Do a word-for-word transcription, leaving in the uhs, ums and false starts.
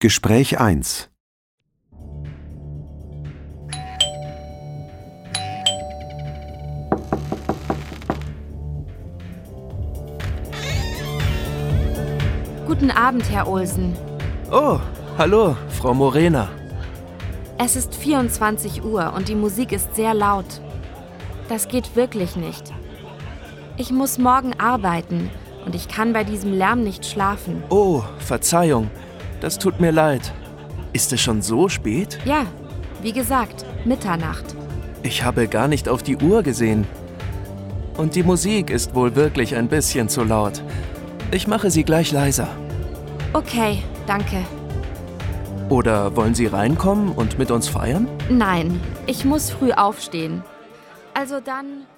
Gespräch eins. Guten Abend, Herr Olsen. Oh, hallo, Frau Morena. Es ist vierundzwanzig Uhr und die Musik ist sehr laut. Das geht wirklich nicht. Ich muss morgen arbeiten und ich kann bei diesem Lärm nicht schlafen. Oh, Verzeihung, das tut mir leid. Ist es schon so spät? Ja, wie gesagt, Mitternacht. Ich habe gar nicht auf die Uhr gesehen. Und die Musik ist wohl wirklich ein bisschen zu laut. Ich mache sie gleich leiser. Okay, danke. Oder wollen Sie reinkommen und mit uns feiern? Nein, ich muss früh aufstehen. Also dann...